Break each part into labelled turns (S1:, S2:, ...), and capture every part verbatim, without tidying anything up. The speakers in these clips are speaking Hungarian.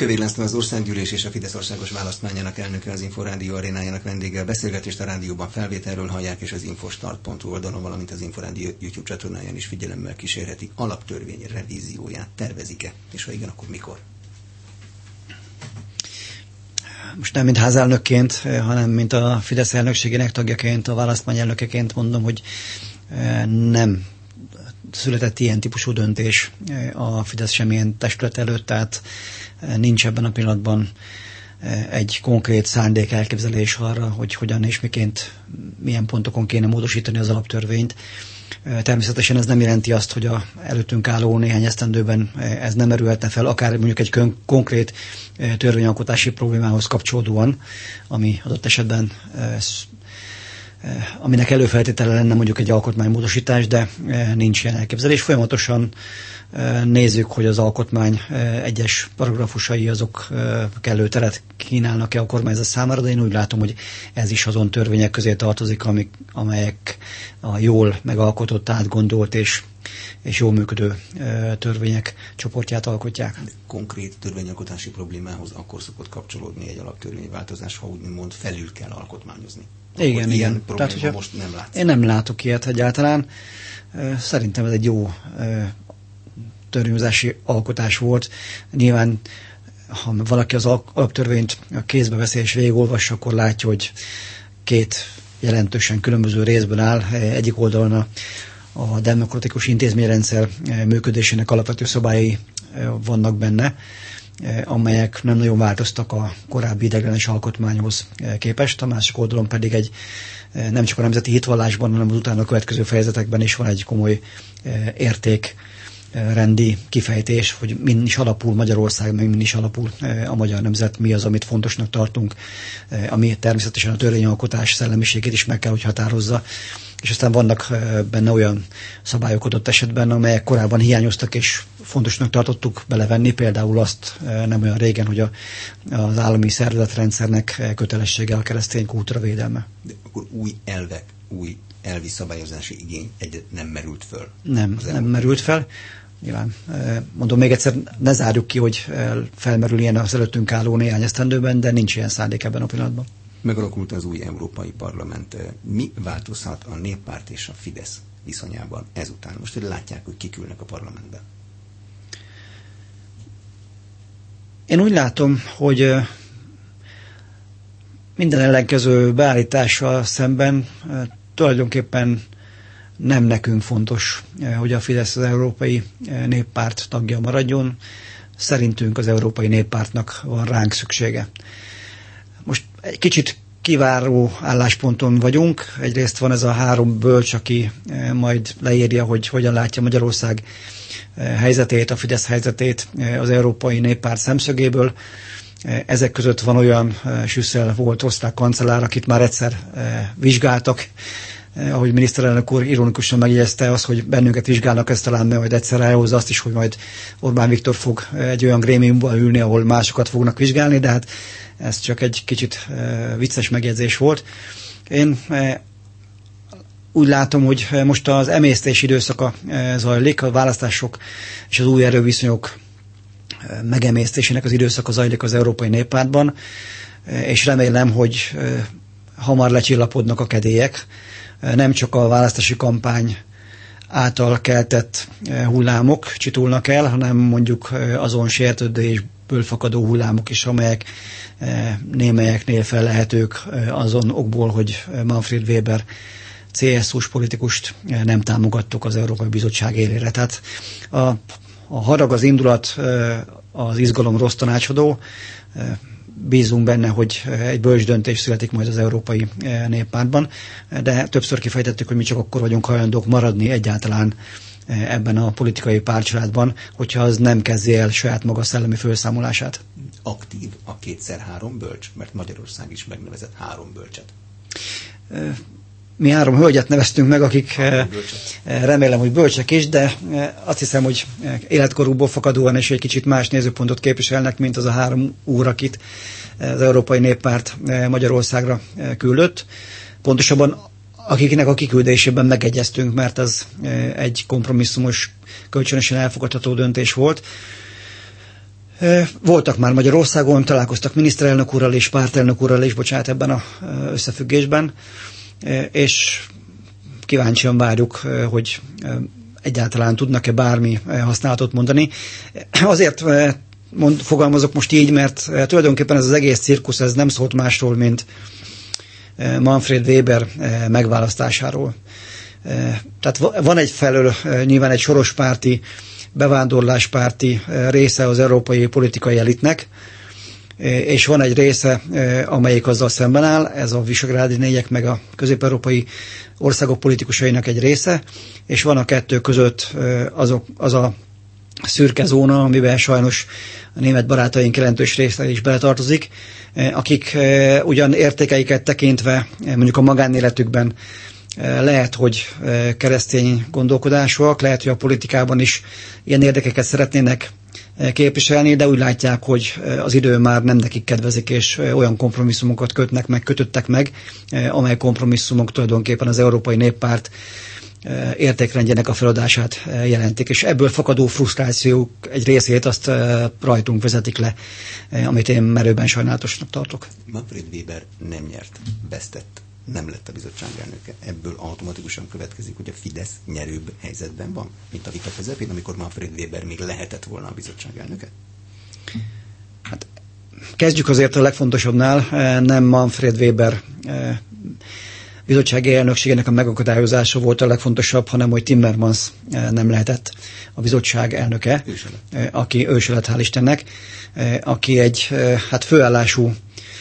S1: Kövér László, az Országgyűlés és a Fidesz országos választmányának elnöke, az Inforádió arénájának vendége. A beszélgetést a rádióban felvételről hallják, és az infostart pont hu oldalon, valamint az Inforádió YouTube csatornáján is figyelemmel kísérheti. Alaptörvény revízióját tervezik-e? És ha igen, akkor mikor?
S2: Most nem mint házelnökként, hanem mint a Fidesz elnökségének tagjaként, a választmány elnökeként mondom, hogy nem született ilyen típusú döntés a Fidesz semmilyen testület előtt, tehát nincs ebben a pillanatban egy konkrét szándék, elképzelés arra, hogy hogyan és miként, milyen pontokon kéne módosítani az alaptörvényt. Természetesen ez nem jelenti azt, hogy a előttünk álló néhány esztendőben ez nem merülhetne fel, akár mondjuk egy kön- konkrét törvényalkotási problémához kapcsolódóan, ami adott esetben aminek előfeltétele lenne mondjuk egy alkotmánymódosítás, de nincs ilyen elképzelés. Folyamatosan nézzük, hogy az alkotmány egyes paragrafusai azok kellő teret kínálnak-e a kormányzat számára, de én úgy látom, hogy ez is azon törvények közé tartozik, amik, amelyek a jól megalkotott, átgondolt és, és jól működő törvények csoportját alkotják.
S1: Konkrét törvényalkotási problémához akkor szokott kapcsolódni egy alaptörvényváltozás, ha úgymond felül kell alkotmányozni.
S2: Igen,
S1: Akkor
S2: igen.
S1: Tehát, hogyha most nem látszik.
S2: Én nem látok ilyet egyáltalán. Szerintem ez egy jó törvényhozási alkotás volt. Nyilván, ha valaki az alaptörvényt a kézbe veszi és végigolvassa, akkor látja, hogy két jelentősen különböző részben áll. Egyik oldalon a, a demokratikus intézményrendszer működésének alapvető szabályai vannak benne, amelyek nem nagyon változtak a korábbi ideiglenes alkotmányhoz képest. A másik oldalon pedig egy nem csak a nemzeti hitvallásban, hanem az utána következő fejezetekben is van egy komoly értékrendi kifejtés, hogy min is alapul Magyarország, meg min is alapul a magyar nemzet, mi az, amit fontosnak tartunk, ami természetesen a törvényalkotás szellemiségét is meg kell, hogy határozza. És aztán vannak benne olyan szabályok adott esetben, amelyek korábban hiányoztak, és fontosnak tartottuk belevenni, például azt nem olyan régen, hogy a, az állami szervezetrendszernek kötelessége a keresztény kultúra védelme.
S1: De akkor új elvek, új elvi szabályozási igény egyet nem merült föl?
S2: Nem, nem merült fel. Nyilván, mondom még egyszer, ne zárjuk ki, hogy felmerül ilyen az előttünk álló néhány esztendőben, de nincs ilyen szándék ebben a pillanatban.
S1: Megalakult az új Európai Parlament. Mi változhat a Néppárt és a Fidesz viszonyában ezután? Most látják, hogy kik ülnek a parlamentben.
S2: Én úgy látom, hogy minden ellenkező beállítással szemben tulajdonképpen nem nekünk fontos, hogy a Fidesz az Európai Néppárt tagja maradjon. Szerintünk az Európai Néppártnak van ránk szüksége. Most egy kicsit kiváró állásponton vagyunk. Egyrészt van ez a három bölcs, aki majd leírja, hogy hogyan látja Magyarország helyzetét, a Fidesz helyzetét az Európai Néppárt szemszögéből. Ezek között van olyan Schüssel volt osztrák kancellár, akit már egyszer vizsgáltak. Ahogy miniszterelnök úr ironikusan megjegyezte, az, hogy bennünket vizsgálnak, ez talán majd egyszer elhozza azt is, hogy majd Orbán Viktor fog egy olyan grémiumban ülni, ahol másokat fognak vizsgálni, de hát ez csak egy kicsit vicces megjegyzés volt. Én úgy látom, hogy most az emésztés időszaka zajlik, a választások és az új erőviszonyok megemésztésének az időszaka zajlik az Európai Néppártban, és remélem, hogy hamar lecsillapodnak a kedélyek. Nem csak a választási kampány által keltett hullámok csitulnak el, hanem mondjuk azon sértődésből fakadó hullámok is, amelyek némelyeknél fellehetők azon okból, hogy Manfred Weber cé es u-s politikust nem támogattuk az Európai Bizottság élére. Tehát a, a harag, az indulat, az izgalom rossz tanácsadó. Bízunk benne, hogy egy bölcs döntés születik majd az Európai Néppártban, de többször kifejtettük, hogy mi csak akkor vagyunk hajlandók maradni egyáltalán ebben a politikai pártcsaládban, hogyha az nem kezdi el saját maga szellemi felszámolását.
S1: Aktív a kétszer három bölcs, mert Magyarország is megnevezett három bölcset.
S2: Mi három hölgyet neveztünk meg, akik remélem, hogy bölcsek is, de azt hiszem, hogy életkorukból fakadóan és egy kicsit más nézőpontot képviselnek, mint az a három úr, akit az Európai Néppárt Magyarországra küldött. Pontosabban akiknek a kiküldésében megegyeztünk, mert az egy kompromisszumos, kölcsönösen elfogadható döntés volt. Voltak már Magyarországon, találkoztak miniszterelnök úrral és pártelnök úrral is, bocsánat, ebben az összefüggésben, és kíváncsian várjuk, hogy egyáltalán tudnak-e bármi használatot mondani. Azért mond, fogalmazok most így, mert tulajdonképpen ez az egész cirkusz ez nem szólt másról, mint Manfred Weber megválasztásáról. Tehát van egyfelől nyilván egy soros párti, bevándorláspárti része az európai politikai elitnek, és van egy része, amelyik azzal szemben áll, ez a visegrádi négyek meg a közép-európai országok politikusainak egy része, és van a kettő között azok, az a szürke zóna, amiben sajnos a német barátaink jelentős része is beletartozik, akik ugyan értékeiket tekintve mondjuk a magánéletükben lehet, hogy keresztény gondolkodásúak, lehet, hogy a politikában is ilyen érdekeket szeretnének képviselni, de úgy látják, hogy az idő már nem nekik kedvezik, és olyan kompromisszumokat kötnek meg, kötöttek meg, amely kompromisszumok tulajdonképpen az Európai Néppárt értékrendjének a feladását jelentik, és ebből fakadó frusztrációk egy részét azt rajtunk vezetik le, amit én merőben sajnálatosnak tartok.
S1: Manfred Weber nem nyert, vesztett, nem lett a bizottság elnöke. Ebből automatikusan következik, hogy a Fidesz nyerőbb helyzetben van, mint a vita közepén, amikor Manfred Weber még lehetett volna a bizottság elnöke?
S2: Hát, kezdjük azért a legfontosabbnál, nem Manfred Weber bizottsági elnökségének a megakadályozása volt a legfontosabb, hanem hogy Timmermans nem lehetett a bizottság elnöke, őselet. aki őselet, hál' Istennek, aki egy hát főállású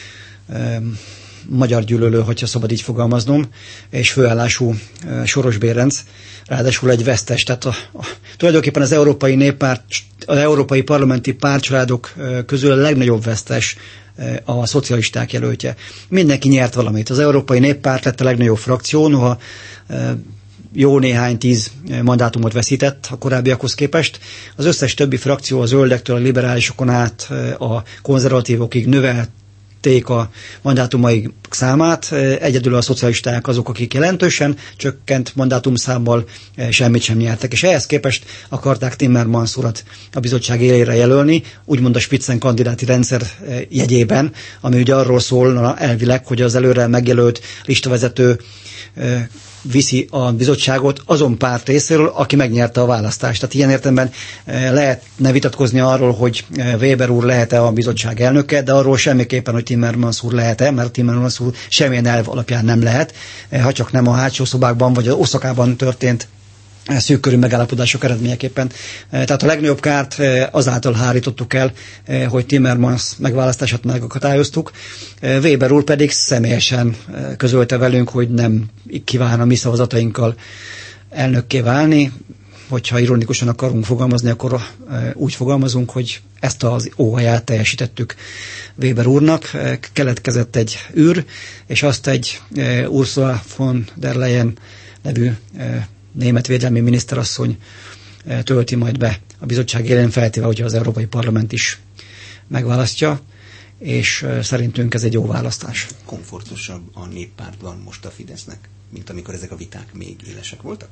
S2: magyar gyűlölő, hogyha szabad így fogalmaznom, és főállású Soros Bérenc, ráadásul egy vesztes. Tehát a, a, tulajdonképpen az Európai Néppárt, az Európai Parlamenti Pártcsaládok közül a legnagyobb vesztes a szocialisták jelöltje. Mindenki nyert valamit. Az Európai Néppárt lett a legnagyobb frakció, noha jó néhány tíz mandátumot veszített a korábbiakhoz képest. Az összes többi frakció, a zöldektől a liberálisokon át a konzervatívokig növelt a mandátumaik számát, egyedül a szocialisták azok, akik jelentősen csökkent mandátumszámmal semmit sem nyertek, és ehhez képest akarták Timmermans urat a bizottság élére jelölni, úgymond a Spitzen kandidáti rendszer jegyében, ami ugye arról szólna elvileg, hogy az előre megjelölt listavezető viszi a bizottságot azon párt részéről, aki megnyerte a választást. Tehát ilyen értelemben lehetne vitatkozni arról, hogy Weber úr lehet-e a bizottság elnöke, de arról semmiképpen, hogy Timmermans úr lehet-e, mert Timmermans úr semmilyen elv alapján nem lehet, ha csak nem a hátsó szobákban vagy az Oszakában történt szűkkörű megállapodások eredményeképpen. Tehát a legnagyobb kárt azáltal hárítottuk el, hogy Timmermans megválasztását megakadályoztuk. Weber úr pedig személyesen közölte velünk, hogy nem kíván a mi szavazatainkkal elnökké válni. Hogyha ironikusan akarunk fogalmazni, akkor úgy fogalmazunk, hogy ezt az óhaját teljesítettük Weber úrnak. Keletkezett egy űr, és azt egy Ursula von der Leyen nevű német védelmi miniszterasszony tölti majd be a bizottság élén, feltéve, hogyha az Európai Parlament is megválasztja, és szerintünk ez egy jó választás.
S1: Komfortosabb a néppártban most a Fidesznek, mint amikor ezek a viták még élesek voltak?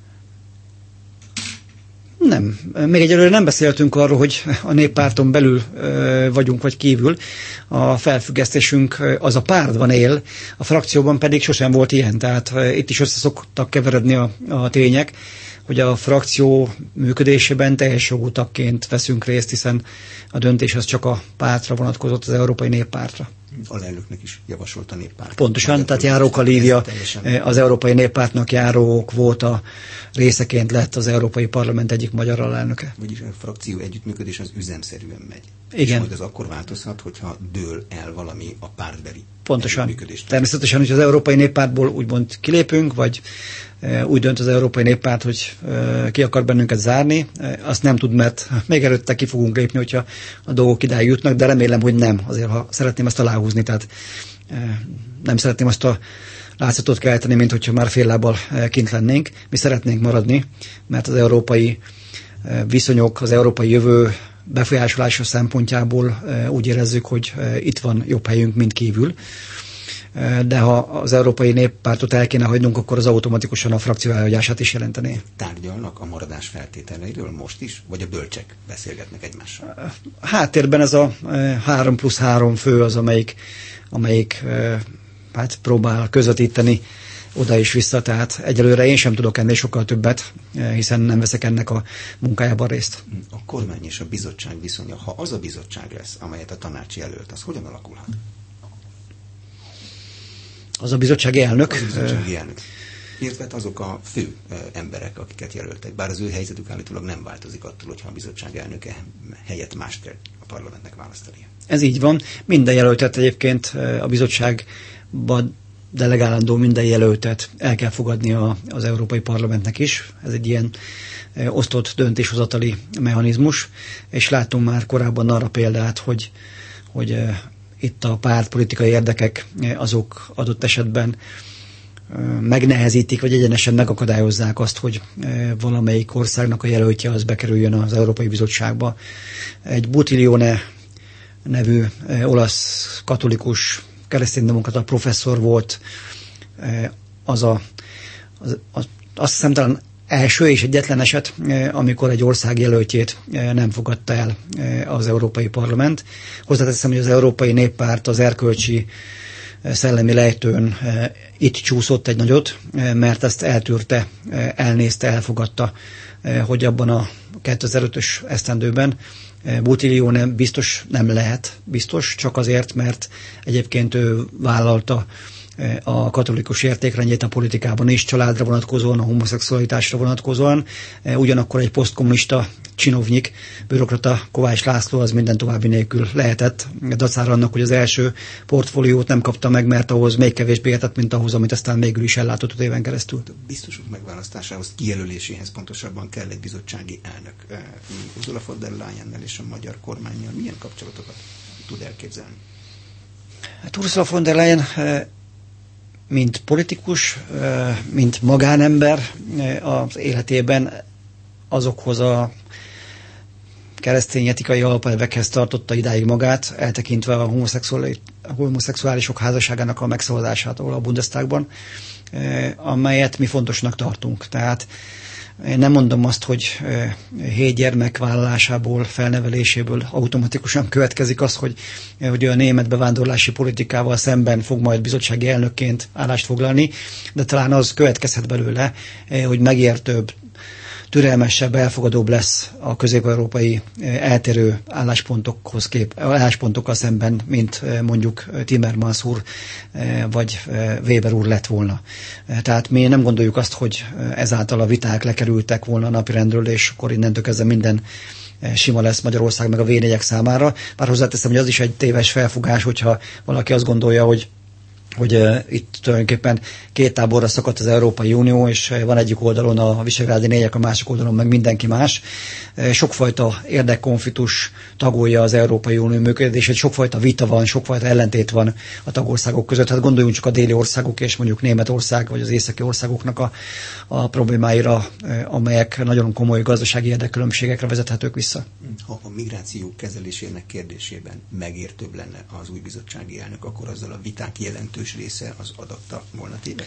S2: Nem. Még egyelőre nem beszéltünk arról, hogy a néppárton belül ö, vagyunk, vagy kívül. A felfüggesztésünk az a pártban él, a frakcióban pedig sosem volt ilyen. Tehát ö, itt is össze szoktak keveredni a, a tények, hogy a frakció működésében teljes jogú tagként veszünk részt, hiszen a döntés az csak a pártra vonatkozott, az Európai Néppártra.
S1: Alelnöknek is javasolt a néppárt.
S2: Pontosan, tehát Járóka Lívia az Európai Néppártnak járók volt a részeként lett az Európai Parlament egyik magyar alelnöke.
S1: Vagyis a frakció együttműködés az üzemszerűen megy.
S2: Igen.
S1: És majd az akkor változhat, hogyha dől el valami a pártbeli
S2: Pontosan. Természetesen, hogy az Európai Néppártból úgymond kilépünk, vagy úgy dönt az Európai Néppárt, hogy ki akar bennünket zárni, azt nem tud, mert még előtte ki fogunk lépni, hogyha a dolgok idáig jutnak, de remélem, hogy nem. Azért, ha szeretném ezt aláhúzni, tehát nem szeretném azt a látszatot kelteni, mint hogyha már fél lábbal kint lennénk. Mi szeretnénk maradni, mert az európai viszonyok, az európai jövő befolyásolása szempontjából úgy érezzük, hogy itt van jobb helyünk, mint kívül. de ha az Európai Néppártot el kéne hagynunk, akkor az automatikusan a frakció elhagyását is jelenteni.
S1: Tárgyalnak a maradás feltételeiről most is, vagy a bölcsek beszélgetnek egymással?
S2: Háttérben ez a három plusz három fő az, amelyik, amelyik hát próbál közvetíteni oda és vissza, tehát egyelőre én sem tudok ennél sokkal többet, hiszen nem veszek ennek a munkájában részt.
S1: A kormány és a bizottság viszonya, ha az a bizottság lesz, amelyet a tanács jelölt, az hogyan alakulhat?
S2: Az a bizottsági elnök.
S1: Az a bizottsági elnök. Illetve azok a fő emberek, akiket jelöltek, bár az ő helyzetük állítólag nem változik attól, hogyha a bizottság elnöke helyett mást kell a parlamentnek választania.
S2: Ez így van. Minden jelöltet egyébként a bizottságban delegálandó minden jelöltet el kell fogadni az Európai Parlamentnek is. Ez egy ilyen osztott döntéshozatali mechanizmus, és láttunk már korábban arra példát, hogy, hogy itt a pártpolitikai érdekek azok adott esetben megnehezítik, vagy egyenesen megakadályozzák azt, hogy valamelyik országnak a jelöltje az bekerüljön az Európai Bizottságba. Egy Buttiglione nevű olasz katolikus kereszténydemokrata professzor volt az a, az, az, azt hiszem talán első és egyetlen eset, amikor egy ország jelöltjét nem fogadta el az Európai Parlament. Hozzáteszem, hogy az Európai Néppárt az erkölcsi szellemi lejtőn itt csúszott egy nagyot, mert ezt eltűrte, elnézte, elfogadta, hogy abban a kétezer-ötös esztendőben Buttiglione biztos nem lehet, biztos, csak azért, mert egyébként ő vállalta a katolikus értékrendjét a politikában is, családra vonatkozóan, a homoszexualitásra vonatkozóan. Ugyanakkor egy posztkommunista csinovnyik, bürokrata Kovács László az minden további nélkül lehetett, dacára annak, hogy az első portfóliót nem kapta meg, mert ahhoz még kevésbé értett, mint ahhoz, amit aztán végül is ellátott öt éven keresztül.
S1: A biztosok megválasztásához, kijelöléséhez pontosabban kell egy bizottsági elnök. Ursula von der Leyennel és a magyar kormánnyal milyen kapcsolatokat tud elképzelni?
S2: Hát Ursula von der Leyen mint politikus, mint magánember az életében azokhoz a keresztény etikai alapelvekhez tartotta idáig magát, eltekintve a homoszexuálisok házasságának a megszavazásától a Bundestagban, amelyet mi fontosnak tartunk. Tehát én nem mondom azt, hogy hét gyermek vállalásából, felneveléséből automatikusan következik az, hogy, hogy a német bevándorlási politikával szemben fog majd bizottsági elnökként állást foglalni, de talán az következhet belőle, hogy megértőbb, türelmesebb, elfogadóbb lesz a közép-európai eltérő álláspontokhoz kép, álláspontokkal szemben, mint mondjuk Timmermans úr vagy Weber úr lett volna. Tehát mi nem gondoljuk azt, hogy ezáltal a viták lekerültek volna a napirendről, és akkor innentől kezdve minden sima lesz Magyarország meg a vé négyek számára. Bár hozzáteszem, hogy az is egy téves felfogás, hogyha valaki azt gondolja, hogy hogy uh, itt tulajdonképpen két táborra szakadt az Európai Unió, és van egyik oldalon a visegrádi négyek, a másik oldalon meg mindenki más. Uh, sokfajta érdekkonfliktus tagolja az Európai Unió működését, sokfajta vita van, sokfajta ellentét van a tagországok között. Hát gondoljunk csak a déli országok és mondjuk Németország, vagy az északi országoknak a, a problémáira, uh, amelyek nagyon komoly gazdasági érdekkülönbségekre vezethetők vissza.
S1: Ha a migráció kezelésének kérdésében megértőbb lenne az új bizottsági elnök, akkor azzal a viták jelentős része az adatta volna téve?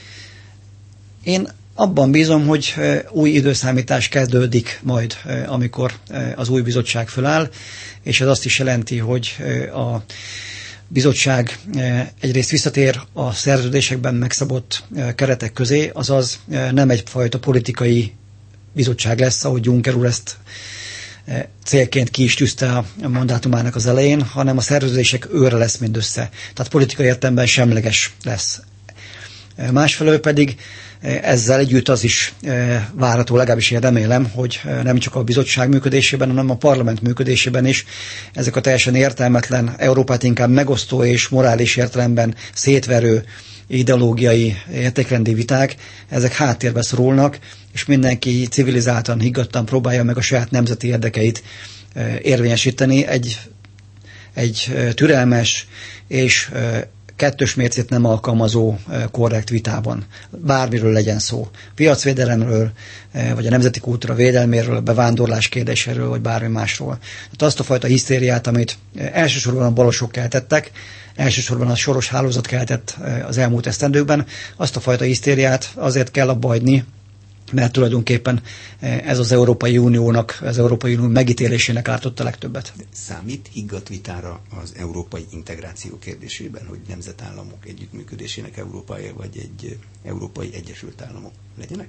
S2: Én abban bízom, hogy új időszámítás kezdődik majd, amikor az új bizottság föláll, és ez azt is jelenti, hogy a bizottság egyrészt visszatér a szerződésekben megszabott keretek közé, azaz nem egyfajta politikai bizottság lesz, ahogy Juncker úr ezt célként ki is tűzte a mandátumának az elején, hanem a szerződések őre lesz mindössze. Tehát politikai értelemben semleges lesz. Másfelől pedig ezzel együtt az is várható, legalábbis én remélem, hogy nem csak a bizottság működésében, hanem a parlament működésében is ezek a teljesen értelmetlen, Európát inkább megosztó és morális értelemben szétverő ideológiai értékrendi viták, ezek háttérbe szorulnak, és mindenki civilizáltan, higgadtan próbálja meg a saját nemzeti érdekeit érvényesíteni egy, egy türelmes és kettős mércét nem alkalmazó korrekt vitában. Bármiről legyen szó. Piacvédelemről, vagy a nemzeti kultúra védelméről, a bevándorlás kérdéséről, vagy bármi másról. Tehát azt a fajta hisztériát, amit elsősorban a balosok keltettek, elsősorban a soros hálózat keltett az elmúlt esztendőkben, azt a fajta hisztériát azért kell abba hagyni, mert tulajdonképpen ez az Európai Uniónak, az Európai Unió megítélésének ártott a legtöbbet.
S1: Számít higgadt vitára az európai integráció kérdésében, hogy nemzetállamok együttműködésének Európája, vagy egy Európai Egyesült Államok legyenek?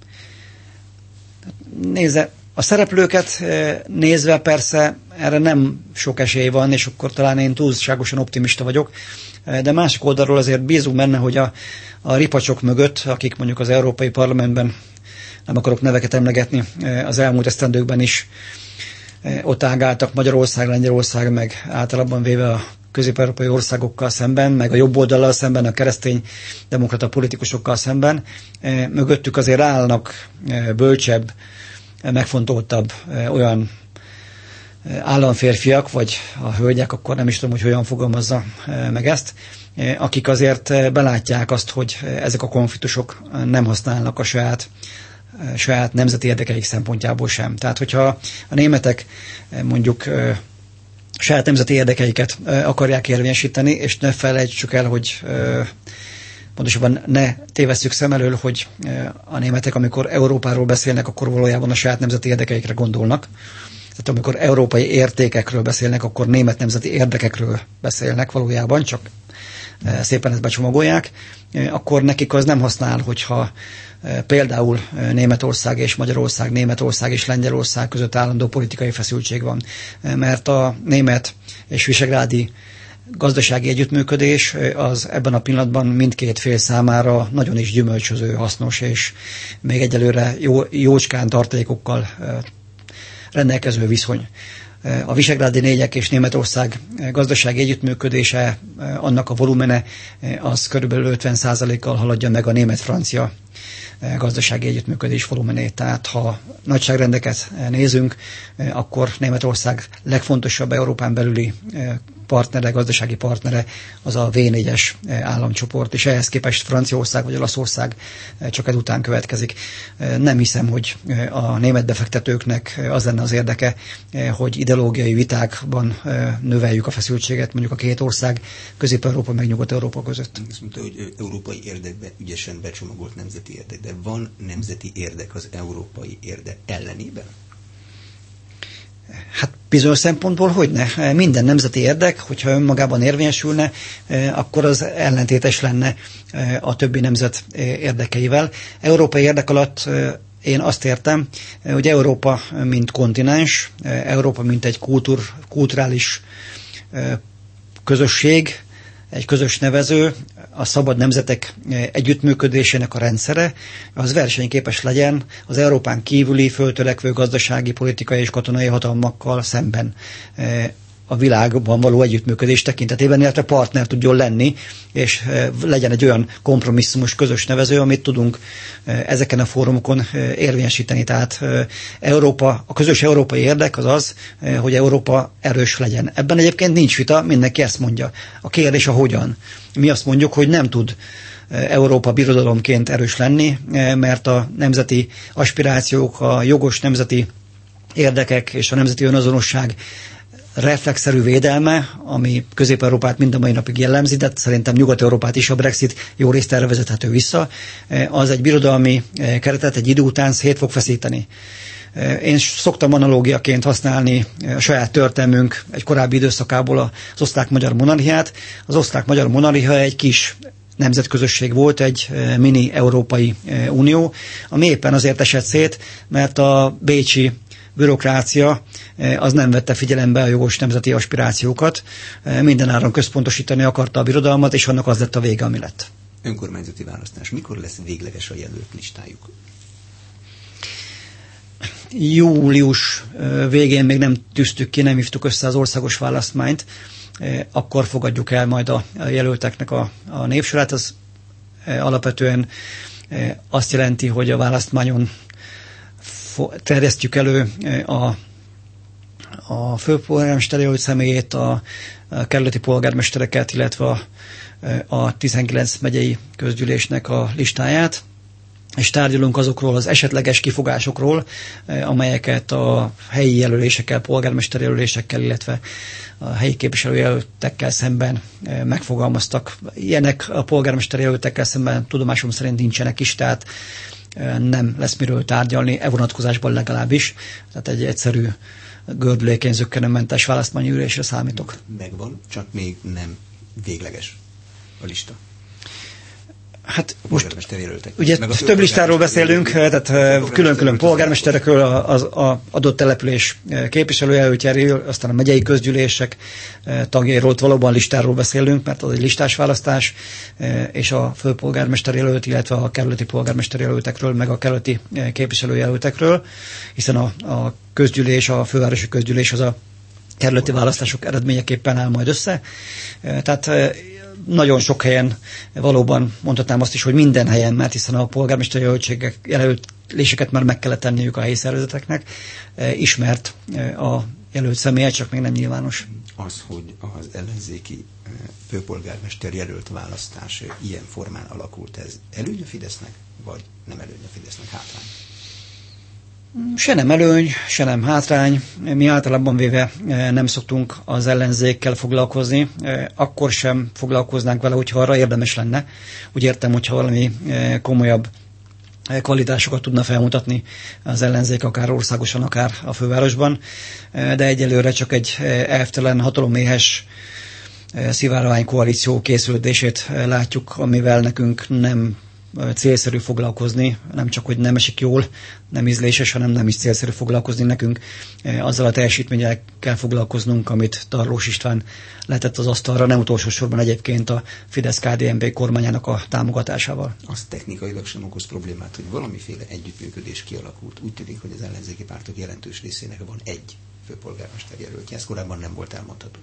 S2: Nézze, a szereplőket nézve persze erre nem sok esély van, és akkor talán én túlságosan optimista vagyok, de másik oldalról azért bízunk benne, hogy a, a ripacsok mögött, akik mondjuk az Európai Parlamentben, nem akarok neveket emlegetni, az elmúlt esztendőkben is ott ágáltak Magyarország, Lengyelország, meg általában véve a közép-európai országokkal szemben, meg a jobb oldallal szemben, a keresztény demokrata politikusokkal szemben. Mögöttük azért állnak bölcsebb, megfontoltabb olyan államférfiak, vagy a hölgyek, akkor nem is tudom, hogy hogyan fogalmazza meg ezt, akik azért belátják azt, hogy ezek a konfliktusok nem használnak a saját saját nemzeti érdekeik szempontjából sem. Tehát, hogyha a németek mondjuk saját nemzeti érdekeiket akarják érvényesíteni, és ne felejtsük el, hogy pontosabban ne tévesszük szem elől, hogy a németek, amikor Európáról beszélnek, akkor valójában a saját nemzeti érdekeikre gondolnak. Tehát amikor európai értékekről beszélnek, akkor német nemzeti érdekekről beszélnek valójában, csak szépen ezt becsomagolják, akkor nekik az nem használ, hogyha például Németország és Magyarország, Németország és Lengyelország között állandó politikai feszültség van. Mert a német és visegrádi gazdasági együttműködés az ebben a pillanatban mindkét fél számára nagyon is gyümölcsöző, hasznos, és még egyelőre jó, jócskán tartalékokkal rendelkező viszony. A visegrádi négyek és Németország gazdasági együttműködése, annak a volumene az körülbelül ötven százalékkal haladja meg a német-francia gazdasági együttműködés volumenét. Tehát ha nagyságrendeket nézünk, akkor Németország legfontosabb Európán belüli partnere, gazdasági partnere az a vé négyes államcsoport, és ehhez képest Franciaország vagy Olaszország csak ezután következik. Nem hiszem, hogy a német befektetőknek az lenne az érdeke, hogy ideológiai vitákban növeljük a feszültséget mondjuk a két ország, Közép-Európa meg Nyugat-Európa között.
S1: Azt mondta, hogy európai érdekbe ügyesen becsomagolt nemzeti érdek, de van nemzeti érdek az európai érdek ellenében?
S2: Hát bizonyos szempontból hogyne. Minden nemzeti érdek, hogyha önmagában érvényesülne, akkor az ellentétes lenne a többi nemzet érdekeivel. Európai érdek alatt én azt értem, hogy Európa mint kontinens, Európa mint egy kultúr, kulturális közösség, egy közös nevező, a szabad nemzetek együttműködésének a rendszere, az versenyképes legyen az Európán kívüli föltörekvő gazdasági, politikai és katonai hatalmakkal szemben a világban való együttműködés tekintetében, illetve partner tudjon lenni, és legyen egy olyan kompromisszumos közös nevező, amit tudunk ezeken a fórumokon érvényesíteni. Tehát Európa, a közös európai érdek az az, hogy Európa erős legyen. Ebben egyébként nincs vita, mindenki ezt mondja. A kérdés a hogyan. Mi azt mondjuk, hogy nem tud Európa birodalomként erős lenni, mert a nemzeti aspirációk, a jogos nemzeti érdekek és a nemzeti önazonosság reflexzerű védelme, ami Közép-Európát mind a mai napig jellemzi, de szerintem Nyugat-Európát is a Brexit jó részt erre vezethető vissza, az egy birodalmi keretet egy idő után szét fog feszíteni. Én szoktam analógiaként használni a saját történelmünk egy korábbi időszakából az osztrák-magyar monarchiát. Az osztrák-magyar monarchia egy kis nemzetközösség volt, egy mini Európai Unió, ami éppen azért esett szét, mert a bécsi bürokrácia az nem vette figyelembe a jogos nemzeti aspirációkat, mindenáron központosítani akarta a birodalmat, és annak az lett a vége, ami lett.
S1: Önkormányzati választás. Mikor lesz végleges a jelölt listájuk?
S2: Július végén még nem tűztük ki, nem hívtuk össze az országos választmányt, akkor fogadjuk el majd a jelölteknek a, a névsorát. Az alapvetően azt jelenti, hogy a választmányon terjesztjük elő a, a főpolgármester jelölt személyét, a, a kerületi polgármestereket, illetve a, a tizenkilenc megyei közgyűlésnek a listáját, és tárgyalunk azokról az esetleges kifogásokról, amelyeket a helyi jelölésekkel, polgármester jelölésekkel, illetve a helyi képviselőjelöltekkel szemben megfogalmaztak. Ilyenek a polgármester jelöltekkel szemben tudomásom szerint nincsenek is, tehát nem lesz miről tárgyalni, e vonatkozásban legalábbis. Tehát egy egyszerű gördülékeny zökkenőmentes választmányi ülésre számítok.
S1: Megvan, csak még nem végleges a lista.
S2: Hát most ugye több listáról beszélünk, tehát külön-külön polgármesterekről, az adott település képviselőjelöltjéről, aztán a megyei közgyűlések tagjairól, valóban listáról beszélünk, mert az egy listás választás, és a főpolgármester jelölt, illetve a kerületi polgármester jelöltekről, meg a kerületi képviselőjelöltekről, hiszen a, a közgyűlés, a fővárosi közgyűlés az a kerületi választások eredményeképpen áll majd össze. Tehát nagyon sok helyen valóban mondhatnám azt is, hogy minden helyen, mert hiszen a polgármester jelöltségek, jelöléseket már meg kellett tenniük a helyi szervezeteknek, ismert a jelölt személye, csak még nem nyilvános.
S1: Az, hogy az ellenzéki főpolgármester jelölt választás ilyen formán alakult, ez előny a Fidesznek, vagy nem előny a Fidesznek, hátrány?
S2: Se nem előny, se nem hátrány. Mi általában véve nem szoktunk az ellenzékkel foglalkozni, akkor sem foglalkoznánk vele, hogyha arra érdemes lenne. Úgy értem, hogyha valami komolyabb kvalitásokat tudna felmutatni az ellenzék, akár országosan, akár a fővárosban, de egyelőre csak egy elvtelen, hatalomméhes szivárvány koalíció készülődését látjuk, amivel nekünk nem célszerű foglalkozni, nem csak, hogy nem esik jól, nem ízléses, hanem nem is célszerű foglalkozni nekünk. Azzal a teljesítménnyel kell foglalkoznunk, amit Tarlós István letett az asztalra, nem utolsó sorban egyébként a Fidesz-ká dé en bé kormányának a támogatásával.
S1: Az technikailag sem okoz problémát, hogy valamiféle együttműködés kialakult. Úgy tűnik, hogy az ellenzéki pártok jelentős részének van egy főpolgármester jelöltje. Ez korábban nem volt elmondható.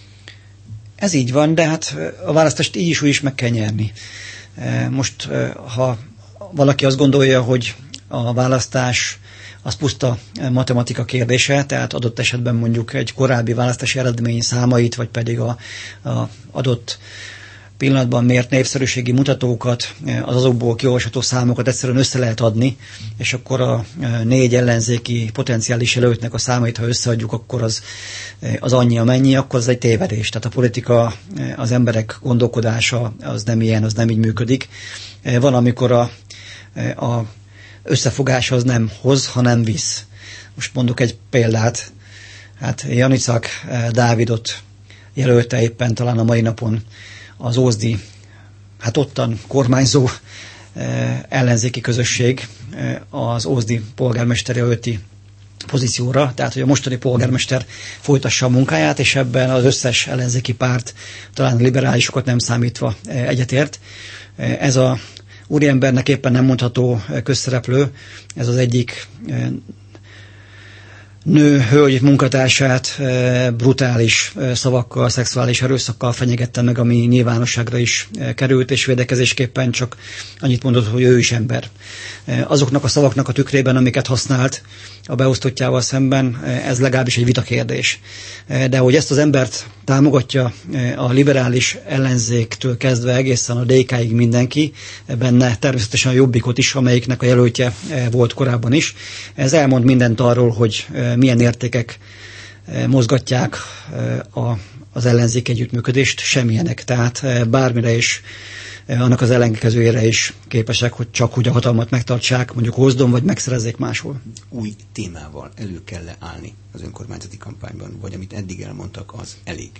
S2: Ez így van, de hát a választást így is úgy is meg kell nyerni. Most, ha valaki azt gondolja, hogy a választás az puszta matematika kérdése, tehát adott esetben mondjuk egy korábbi választási eredmény számait, vagy pedig a, a adott pillanatban mért népszerűségi mutatókat, az azokból kiolvasható számokat egyszerűen össze lehet adni, és akkor a négy ellenzéki potenciális jelöltnek a számait, ha összeadjuk, akkor az, az annyi, amennyi, akkor az egy tévedés. Tehát a politika, az emberek gondolkodása az nem ilyen, az nem így működik. Van, amikor a, a összefogás az nem hoz, hanem visz. Most mondok egy példát. Hát Janicak Dávidot jelölte éppen talán a mai napon az ózdi, hát ottan kormányzó eh, ellenzéki közösség eh, az ózdi polgármester jelölti pozícióra, tehát hogy a mostani polgármester folytassa a munkáját, és ebben az összes ellenzéki párt, talán liberálisokat nem számítva eh, egyetért. Eh, ez a úriembernek éppen nem mondható eh, közszereplő, ez az egyik eh, nő, hölgy munkatársát brutális szavakkal, szexuális erőszakkal fenyegette meg, ami nyilvánosságra is került, és védekezésképpen csak annyit mondott, hogy ő is ember. Azoknak a szavaknak a tükrében, amiket használt a beosztottjával szemben, ez legalábbis egy vitakérdés. De hogy ezt az embert támogatja a liberális ellenzéktől kezdve egészen a dé ká-ig mindenki, benne természetesen a Jobbikot is, amelyiknek a jelöltje volt korábban is. Ez elmond mindent arról, hogy milyen értékek mozgatják a, az ellenzék együttműködést, semmilyenek. Tehát bármire is, annak az ellenkezőjére is képesek, hogy csak úgy a hatalmat megtartsák, mondjuk Ózdon, vagy megszerezzék máshol.
S1: Új témával elő kell állni az önkormányzati kampányban, vagy amit eddig elmondtak, az elég?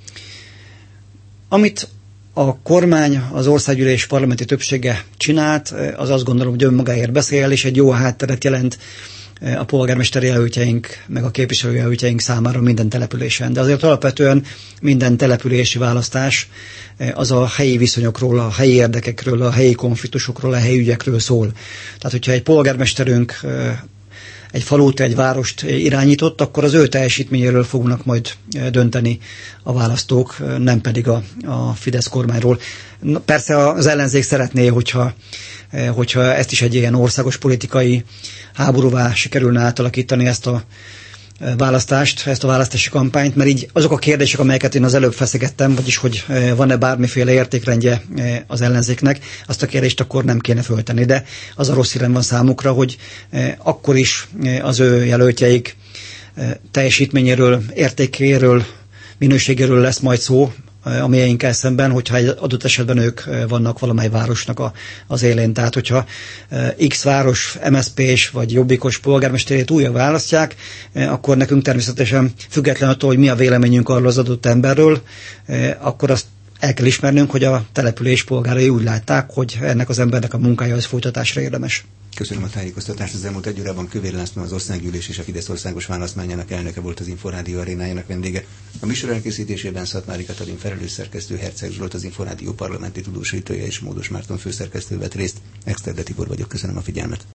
S2: Amit a kormány, az országgyűlés parlamenti többsége csinált, az azt gondolom, hogy önmagáért beszél, és egy jó hátteret jelent a polgármesteri jelöltjeink, meg a képviselőjelöltjeink számára minden településen. De azért alapvetően minden települési választás az a helyi viszonyokról, a helyi érdekekről, a helyi konfliktusokról, a helyi ügyekről szól. Tehát, hogyha egy polgármesterünk egy falut, egy várost irányított, akkor az ő teljesítményéről fognak majd dönteni a választók, nem pedig a, a Fidesz kormányról. Persze az ellenzék szeretné, hogyha, hogyha ezt is egy ilyen országos politikai háborúvá sikerülne átalakítani, ezt a választást, ezt a választási kampányt, mert így azok a kérdések, amelyeket én az előbb feszegettem, vagyis hogy van-e bármiféle értékrendje az ellenzéknek, azt a kérdést akkor nem kéne föltenni. De az a rossz hírem van számukra, hogy akkor is az ő jelöltjeik teljesítményéről, értékéről, minőségéről lesz majd szó a mieinkkel szemben, hogyha egy adott esetben ők vannak valamely városnak a, az élén. Tehát, hogyha X város em es zé pés vagy jobbikos polgármesterét újra választják, akkor nekünk természetesen független attól, hogy mi a véleményünk arról az adott emberről, akkor azt el kell ismernünk, hogy a település polgárai úgy látták, hogy ennek az embernek a munkája az folytatásra érdemes.
S1: Köszönöm a tájékoztatást. Az elmúlt egy órában Kövér László, az országgyűlés és a Fidesz országos választmányának elnöke volt, az Inforádió arénájának vendége. A műsor elkészítésében Szatmári Katalin felelős szerkesztő, Herceg Zsolt, az Inforádió parlamenti tudósítója és Módos Márton főszerkesztő vett részt. Exterde Tibor vagyok, köszönöm a figyelmet.